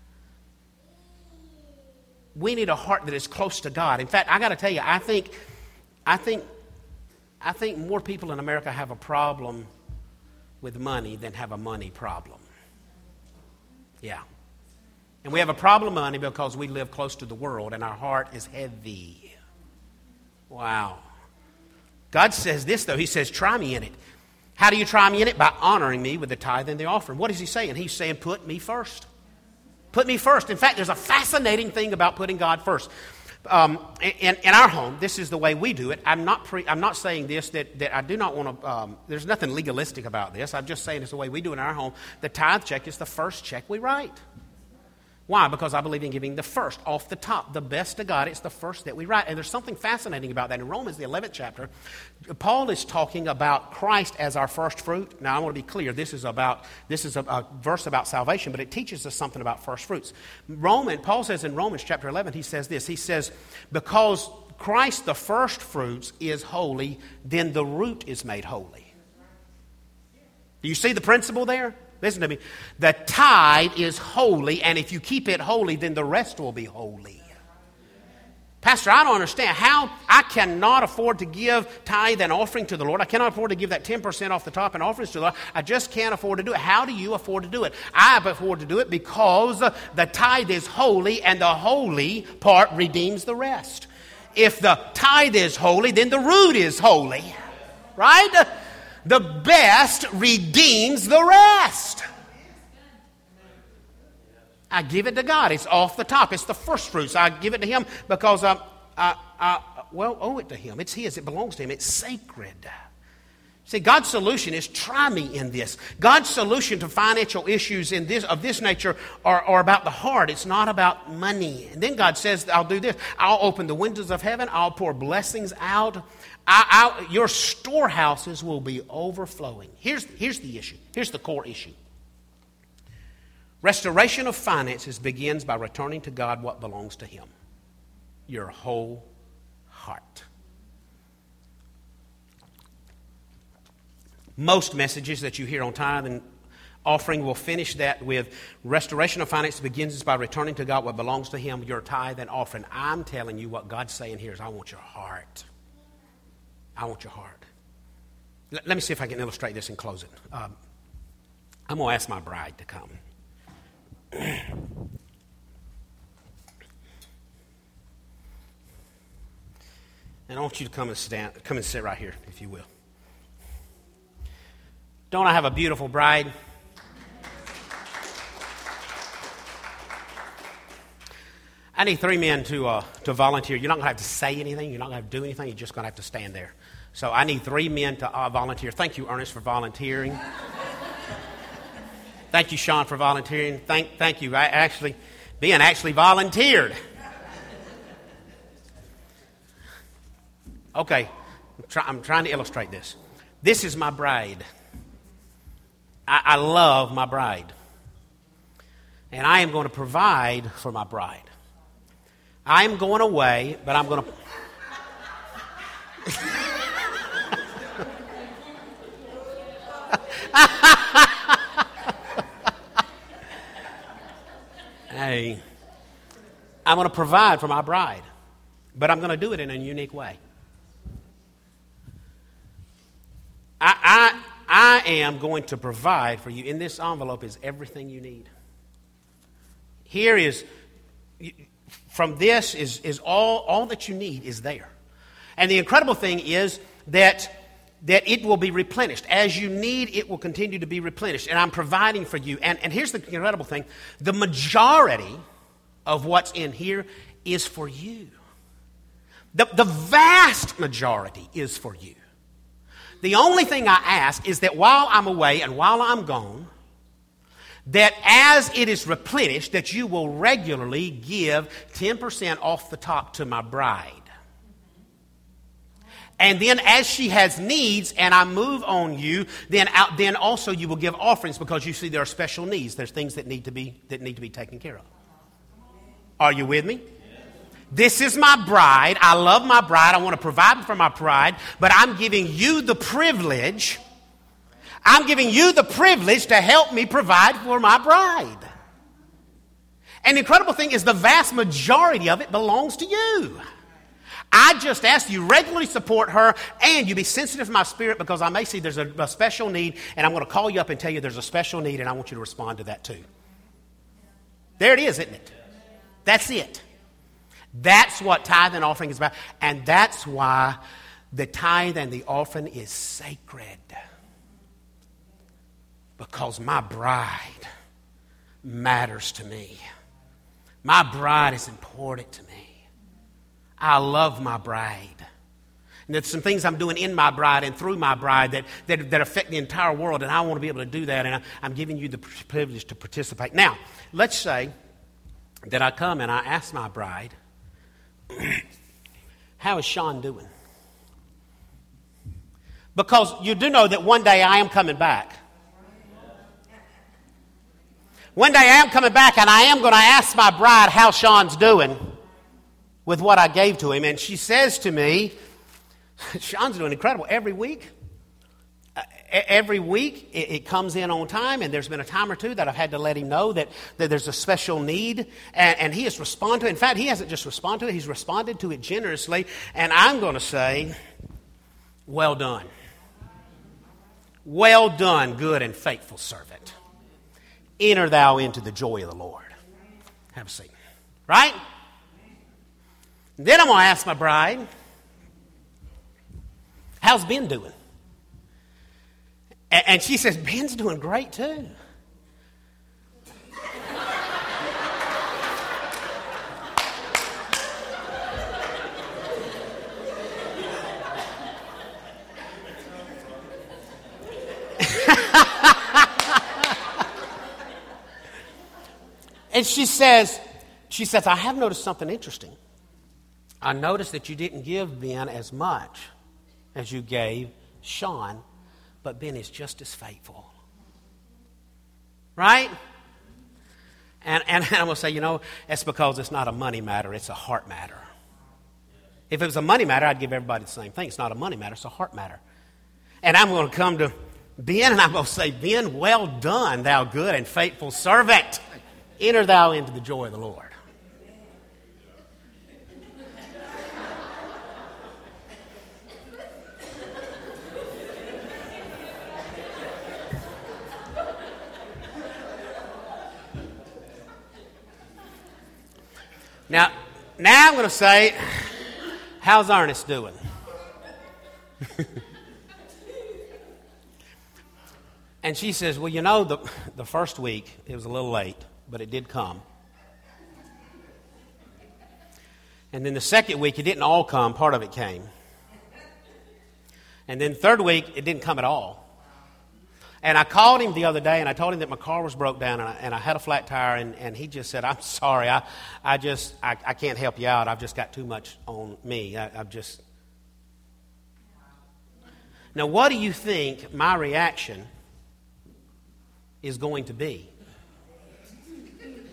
We need a heart that is close to God. In fact, I got to tell you, I think, I think, I think more people in America have a problem with money than have a money problem. Yeah. And we have a problem with money because we live close to the world and our heart is heavy. Wow. God says this, though. He says, try me in it. How do you try me in it? By honoring me with the tithe and the offering. What is He saying? He's saying, put me first. Put me first. In fact, there's a fascinating thing about putting God first. Um, in, in our home, this is the way we do it. I'm not pre, I'm not saying this that, that I do not want to, um, there's nothing legalistic about this. I'm just saying it's the way we do it in our home. The tithe check is the first check we write. Why? Because I believe in giving the first, off the top, the best to God. It's the first that we write. And there's something fascinating about that. In Romans, the eleventh chapter, Paul is talking about Christ as our first fruit. Now, I want to be clear. This is about this is a, a verse about salvation, but it teaches us something about first fruits. Roman, Paul says in Romans chapter eleven, he says this. He says, because Christ, the first fruits, is holy, then the root is made holy. Do you see the principle there? Listen to me. The tithe is holy, and if you keep it holy, then the rest will be holy. Pastor, I don't understand how I cannot afford to give tithe and offering to the Lord. I cannot afford to give that ten percent off the top and offerings to the Lord. I just can't afford to do it. How do you afford to do it? I afford to do it because the tithe is holy, and the holy part redeems the rest. If the tithe is holy, then the root is holy. Right? The best redeems the rest. I give it to God. It's off the top. It's the first fruits. I give it to Him because I, I, I well, owe it to Him. It's His. It belongs to Him. It's sacred. See, God's solution is try me in this. God's solution to financial issues in this of this nature are, are about the heart. It's not about money. And then God says, I'll do this. I'll open the windows of heaven. I'll pour blessings out. I, I, your storehouses will be overflowing. Here's, here's the issue. Here's the core issue. Restoration of finances begins by returning to God what belongs to Him. Your whole heart. Most messages that you hear on tithe and offering will finish that with restoration of finances begins by returning to God what belongs to Him, your tithe and offering. I'm telling you what God's saying here is, I want your heart. I want your heart. Let me see if I can illustrate this in closing. Um, I'm going to ask my bride to come. And I want you to come and stand, come and sit right here, if you will. Don't I have a beautiful bride? I need three men to uh, to volunteer. You're not going to have to say anything. You're not going to have to do anything. You're just going to have to stand there. So I need three men to uh, volunteer. Thank you, Ernest, for volunteering. Thank you, Sean, for volunteering. Thank thank you. I actually, Ben actually volunteered. Okay, I'm, try, I'm trying to illustrate this. This is my bride. I, I love my bride. and I am going to provide for my bride. I am going away, but I'm going to... Hey, I'm going to provide for my bride, but I'm going to do it in a unique way. I, I, I am going to provide for you. In this envelope is everything you need. Here is, from this is, is all, all that you need is there. And the incredible thing is that, that it will be replenished. As you need, it will continue to be replenished. And I'm providing for you. And, and here's the incredible thing. The majority of what's in here is for you. The, the vast majority is for you. The only thing I ask is that while I'm away and while I'm gone, that as it is replenished, that you will regularly give ten percent off the top to my bride. And then as she has needs and I move on you, then out, then also you will give offerings because you see there are special needs. There's things that need to be that need to be taken care of. Are you with me? This is my bride. I love my bride. I want to provide for my bride, but I'm giving you the privilege. I'm giving you the privilege to help me provide for my bride. And the incredible thing is the vast majority of it belongs to you. I just ask you regularly support her, and you be sensitive to my spirit because I may see there's a, a special need, and I'm going to call you up and tell you there's a special need, and I want you to respond to that too. There it is, isn't it? That's it. That's what tithe and offering is about. And that's why the tithe and the offering is sacred. Because my bride matters to me. My bride is important to me. I love my bride. And there's some things I'm doing in my bride and through my bride that, that, that affect the entire world, and I want to be able to do that, and I, I'm giving you the privilege to participate. Now, let's say that I come and I ask my bride, how is Sean doing? Because you do know that one day I am coming back. One day I am coming back and I am going to ask my bride how Sean's doing with what I gave to him. And she says to me, Sean's doing incredible. Every week, uh, every week it, it comes in on time, and there's been a time or two that I've had to let him know that, that there's a special need, and, and he has responded to it. In fact, he hasn't just responded to it, he's responded to it generously, and I'm going to say, well done. Well done, good and faithful servant. Enter thou into the joy of the Lord. Have a seat. Right? Then I'm going to ask my bride, how's Ben doing? And she says, Ben's doing great too. And she says, she says, I have noticed something interesting. I noticed that you didn't give Ben as much as you gave Sean, but Ben is just as faithful. Right? And, and I'm going to say, you know, that's because it's not a money matter, it's a heart matter. If it was a money matter, I'd give everybody the same thing. It's not a money matter, it's a heart matter. And I'm going to come to Ben and I'm going to say, Ben, well done, thou good and faithful servant. Enter thou into the joy of the Lord. Now, now I'm going to say, how's Ernest doing? And she says, well, you know, the, the first week, it was a little late, but it did come. And then the second week, it didn't all come. Part of it came. And then the third week, it didn't come at all. And I called him the other day, and I told him that my car was broke down, and I, and I had a flat tire, and, and he just said, I'm sorry, I, I just, I, I can't help you out. I've just got too much on me. I, I've just... Now, what do you think my reaction is going to be?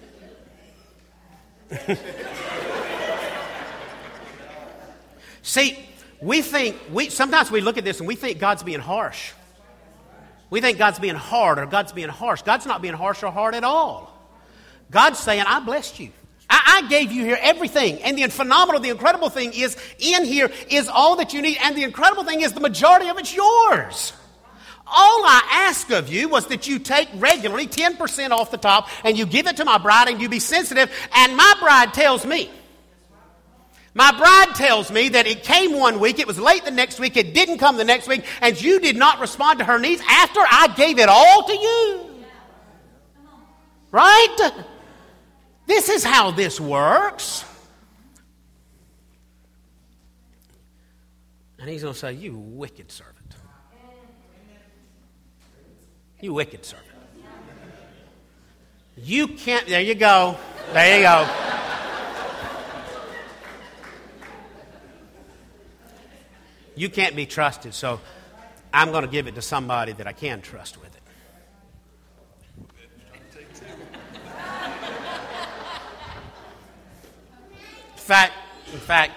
See, we think, we sometimes we look at this and we think God's being harsh. We think God's being hard or God's being harsh. God's not being harsh or hard at all. God's saying, I blessed you. I, I gave you here everything. And the phenomenal, the incredible thing is, in here is all that you need. And the incredible thing is the majority of it's yours. All I ask of you was that you take regularly ten percent off the top and you give it to my bride and you be sensitive. And my bride tells me, my bride tells me that it came one week, it was late the next week, it didn't come the next week, and you did not respond to her needs after I gave it all to you. Right? This is how this works. And he's going to say, you wicked servant. You wicked servant. You can't, there you go. There you go. You can't be trusted, so I'm going to give it to somebody that I can trust with it. In fact, in fact,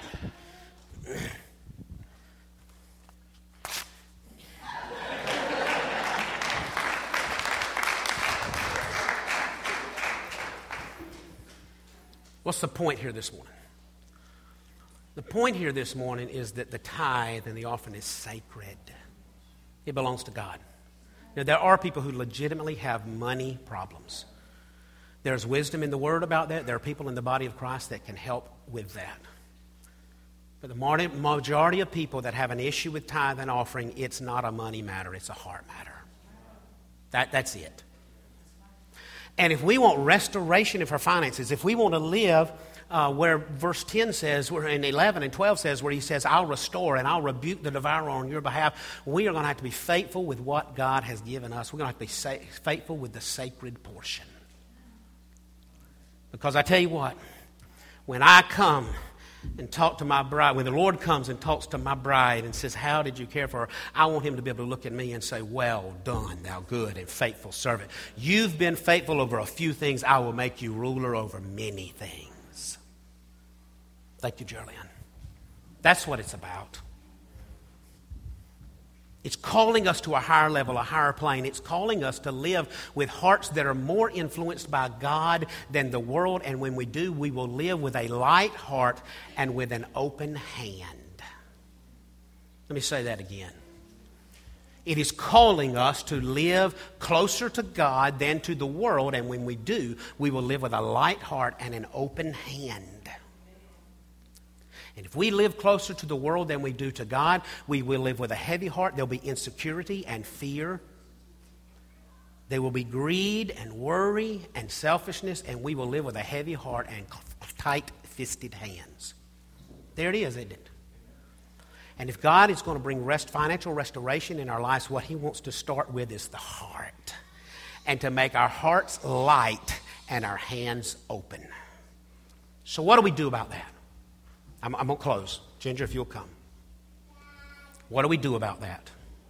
what's the point here this morning? The point here this morning is that the tithe and the offering is sacred. It belongs to God. Now, there are people who legitimately have money problems. There's wisdom in the Word about that. There are people in the body of Christ that can help with that. But the majority of people that have an issue with tithe and offering, it's not a money matter, it's a heart matter. That, that's it. And if we want restoration of our finances, if we want to live uh, where verse ten says, where in eleven and twelve says, where he says, I'll restore and I'll rebuke the devourer on your behalf, we are going to have to be faithful with what God has given us. We're going to have to be sa- faithful with the sacred portion. Because I tell you what, when I come and talk to my bride, when the Lord comes and talks to my bride and says, how did you care for her? I want him to be able to look at me and say, well done, thou good and faithful servant. You've been faithful over a few things. I will make you ruler over many things. Thank you, Geraldine. That's what it's about. It's calling us to a higher level, a higher plane. It's calling us to live with hearts that are more influenced by God than the world. And when we do, we will live with a light heart and with an open hand. Let me say that again. It is calling us to live closer to God than to the world. And when we do, we will live with a light heart and an open hand. And if we live closer to the world than we do to God, we will live with a heavy heart. There'll be insecurity and fear. There will be greed and worry and selfishness, and we will live with a heavy heart and tight-fisted hands. There it is, isn't it? And if God is going to bring rest, financial restoration in our lives, what he wants to start with is the heart. And to make our hearts light and our hands open. So what do we do about that? I'm, I'm going to close. Ginger, if you'll come. What do we do about that?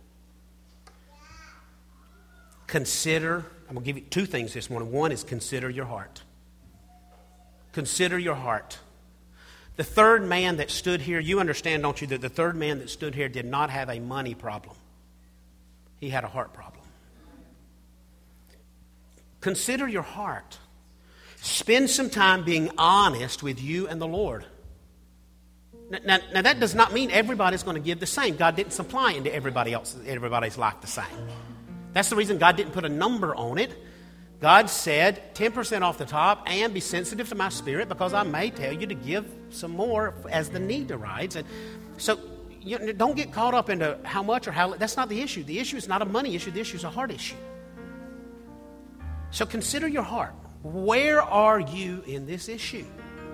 Consider, I'm going to give you two things this morning. One is consider your heart. Consider your heart. The third man that stood here, you understand, don't you, that the third man that stood here did not have a money problem. He had a heart problem. Consider your heart. Spend some time being honest with you and the Lord. Now, now, now that does not mean everybody's going to give the same. God didn't supply into everybody else, everybody's life the same. That's the reason God didn't put a number on it. God said ten percent off the top and be sensitive to my spirit because I may tell you to give some more as the need arises. And so you know, don't get caught up into how much or how. That's not the issue. The issue is not a money issue. The issue is a heart issue. So consider your heart. Where are you in this issue?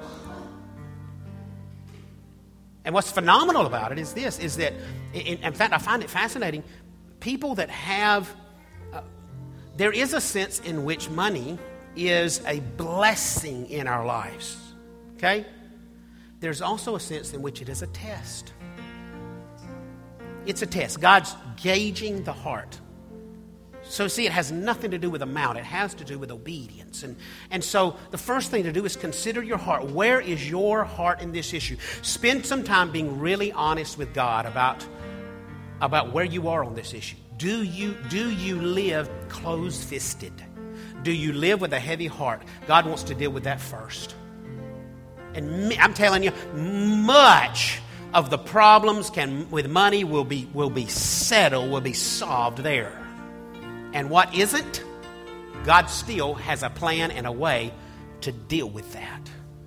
And what's phenomenal about it is this, is that, in, in fact, I find it fascinating, people that have, uh, there is a sense in which money is a blessing in our lives, okay? There's also a sense in which it is a test. It's a test. God's gauging the heart. So see, it has nothing to do with amount. It has to do with obedience. And, and so the first thing to do is consider your heart. Where is your heart in this issue? Spend some time being really honest with God about, about where you are on this issue. Do you, do you live closed-fisted? Do you live with a heavy heart? God wants to deal with that first. And me, I'm telling you, much of the problems can with money will be will be settled, will be solved there. And what isn't, God still has a plan and a way to deal with that.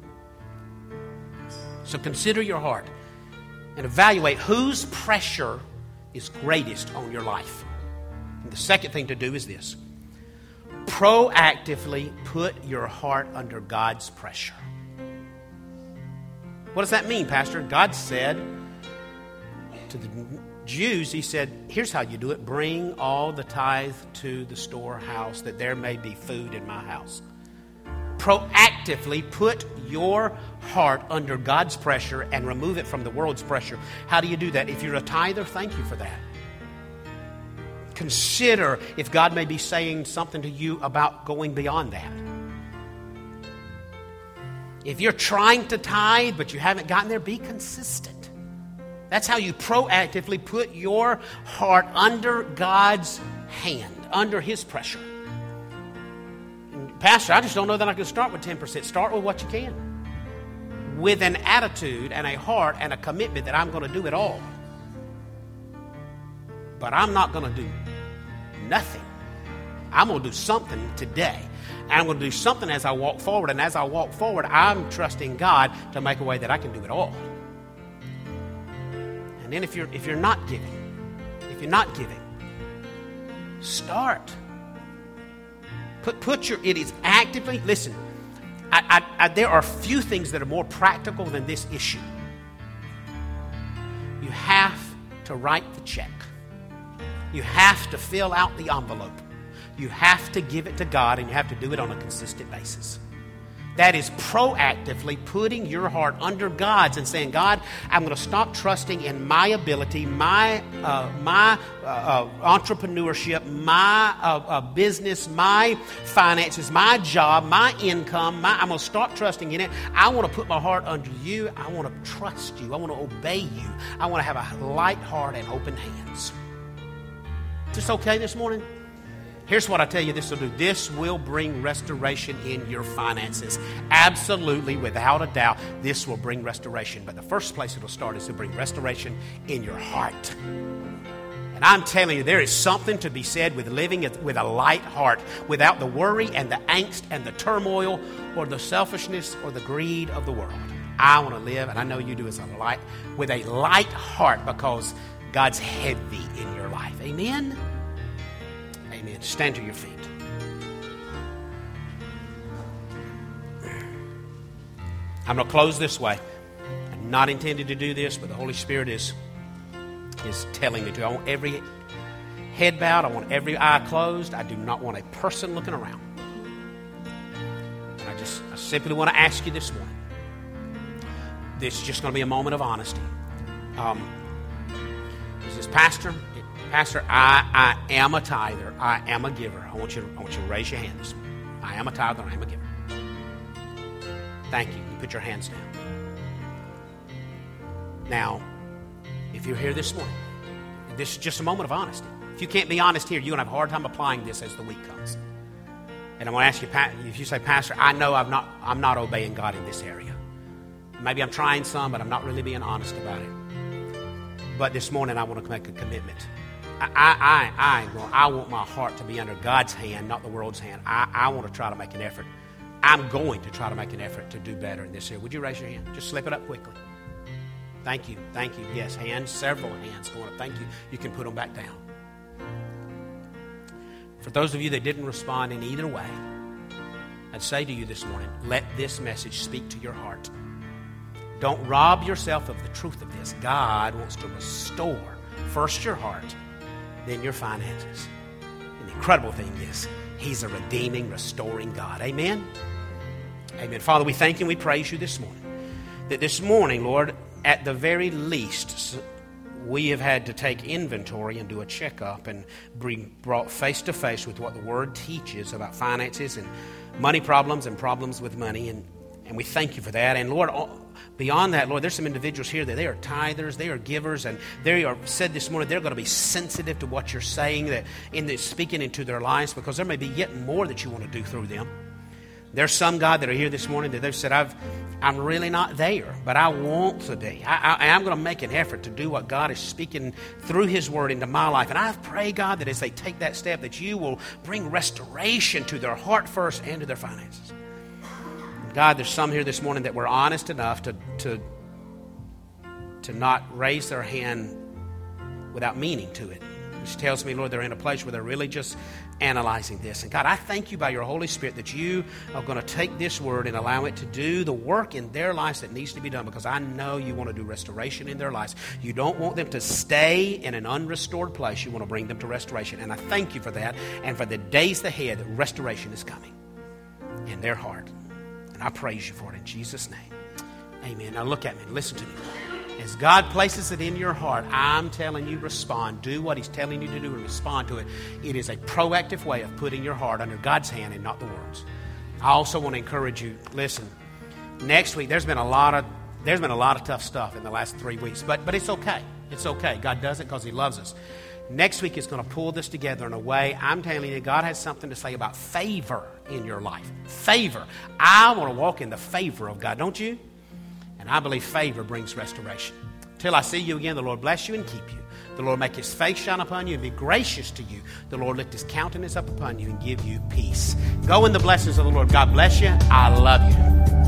So consider your heart and evaluate whose pressure is greatest on your life. And the second thing to do is this. Proactively put your heart under God's pressure. What does that mean, Pastor? God said to the Jews, he said, here's how you do it. Bring all the tithe to the storehouse that there may be food in my house. Proactively put your heart under God's pressure and remove it from the world's pressure. How do you do that? If you're a tither, thank you for that. Consider if God may be saying something to you about going beyond that. If you're trying to tithe but you haven't gotten there, be consistent. That's how you proactively put your heart under God's hand, under His pressure. And Pastor, I just don't know that I can start with ten percent. Start with what you can. With an attitude and a heart and a commitment that I'm going to do it all. But I'm not going to do nothing. I'm going to do something today. And I'm going to do something as I walk forward. And as I walk forward, I'm trusting God to make a way that I can do it all. And then if you're if you're not giving, if you're not giving, start. Put put your it is actively. Listen, I, I, I, there are few things that are more practical than this issue. You have to write the check. You have to fill out the envelope. You have to give it to God, and you have to do it on a consistent basis. That is proactively putting your heart under God's and saying, God, I'm going to stop trusting in my ability, my uh, my uh, uh, entrepreneurship, my uh, uh, business, my finances, my job, my income. My, I'm going to stop trusting in it. I want to put my heart under you. I want to trust you. I want to obey you. I want to have a light heart and open hands. Is this okay this morning? Here's what I tell you this will do. This will bring restoration in your finances. Absolutely, without a doubt, this will bring restoration. But the first place it will start is to bring restoration in your heart. And I'm telling you, there is something to be said with living with a light heart, without the worry and the angst and the turmoil or the selfishness or the greed of the world. I want to live, and I know you do, as a light, with a light heart, because God's heavy in your life. Amen? Amen. Stand to your feet. I'm going to close this way. I'm not intended to do this, but the Holy Spirit is, is telling me to. I want every head bowed. I want every eye closed. I do not want a person looking around. And I just I simply want to ask you this morning. This is just going to be a moment of honesty. Um, this is Pastor. Pastor, I, I am a tither. I am a giver. I want you to, I want you to raise your hand this morning. I am a tither. I am a giver. Thank you. You put your hands down. Now, if you're here this morning, this is just a moment of honesty. If you can't be honest here, you're going to have a hard time applying this as the week comes. And I'm going to ask you, if you say, Pastor, I know I'm not, I'm not obeying God in this area. Maybe I'm trying some, but I'm not really being honest about it. But this morning, I want to make a commitment. I, I, I, well, I want my heart to be under God's hand, not the world's hand. I, I want to try to make an effort. I'm going to try to make an effort to do better in this area. Would you raise your hand? Just slip it up quickly. Thank you. Thank you. Yes, hands, several hands going up. Thank you. You can put them back down. For those of you that didn't respond in either way, I'd say to you this morning, let this message speak to your heart. Don't rob yourself of the truth of this. God wants to restore first your heart, then your finances. And the incredible thing is, He's a redeeming, restoring God. Amen? Amen. Father, we thank you and we praise you this morning. That this morning, Lord, at the very least, we have had to take inventory and do a checkup and be brought face to face with what the Word teaches about finances and money problems and problems with money. And, and we thank you for that. And Lord, beyond that, Lord, there's some individuals here that they are tithers, they are givers, and they are said this morning they're going to be sensitive to what you're saying, that in the, speaking into their lives, because there may be yet more that you want to do through them. There's some, God, that are here this morning that they've said, I've, I'm really not there, but I want to be. I, I, I'm going to make an effort to do what God is speaking through His Word into my life. And I pray, God, that as they take that step, that you will bring restoration to their heart first and to their finances. God, there's some here this morning that were honest enough to, to, to not raise their hand without meaning to it. Which tells me, Lord, they're in a place where they're really just analyzing this. And God, I thank you by your Holy Spirit that you are going to take this word and allow it to do the work in their lives that needs to be done, because I know you want to do restoration in their lives. You don't want them to stay in an unrestored place. You want to bring them to restoration. And I thank you for that, and for the days ahead that restoration is coming in their heart. And I praise you for it in Jesus' name. Amen. Now look at me. Listen to me. As God places it in your heart, I'm telling you, respond. Do what He's telling you to do and respond to it. It is a proactive way of putting your heart under God's hand and not the world's. I also want to encourage you, listen, next week there's been a lot of there's been a lot of tough stuff in the last three weeks, but but it's okay. It's okay. God does it because He loves us. Next week is going to pull this together in a way. I'm telling you, God has something to say about favor in your life. Favor. I want to walk in the favor of God, don't you? And I believe favor brings restoration. Till I see you again, the Lord bless you and keep you. The Lord make His face shine upon you and be gracious to you. The Lord lift His countenance up upon you and give you peace. Go in the blessings of the Lord. God bless you. I love you.